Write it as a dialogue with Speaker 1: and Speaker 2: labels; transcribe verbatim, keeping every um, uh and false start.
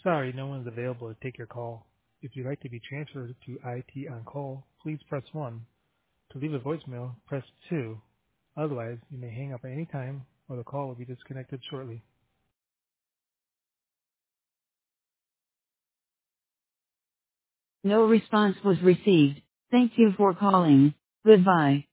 Speaker 1: Sorry, no one is available to take your call. If you'd like to be transferred to I T on call, please press one. To leave a voicemail, press two. Otherwise, you may hang up at any time or the call will be disconnected shortly.
Speaker 2: No response was received. Thank you for calling. Goodbye.